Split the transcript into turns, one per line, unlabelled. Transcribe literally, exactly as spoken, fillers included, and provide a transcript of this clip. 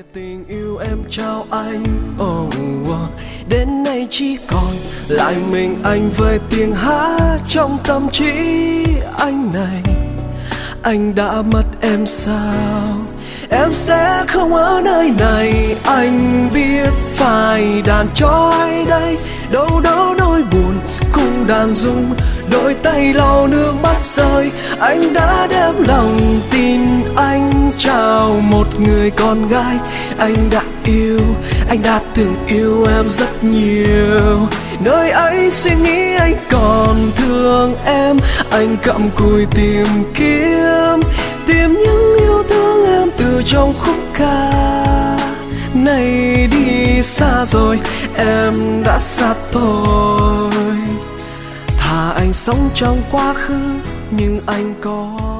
tình yêu em trao anh, oh, oh. Đến nay chỉ còn lại mình anh với tiếng hát trong tâm trí anh này. Anh đã mất em sao? Em sẽ không ở nơi này. Anh biết phải đàn cho ai đây. Đâu đó nỗi buồn cùng đàn rung, đôi tay lau nước mắt rơi. Anh đã đem lòng tin anh trao một người con gái. Anh đã yêu, anh đã từng yêu em rất nhiều. Nơi ấy suy nghĩ anh còn thương em. Anh cặm cụi tìm kiếm, tìm những yêu thương em từ trong khúc ca này. Đi xa rồi, em đã xa tôi. Thà anh sống trong quá khứ nhưng anh có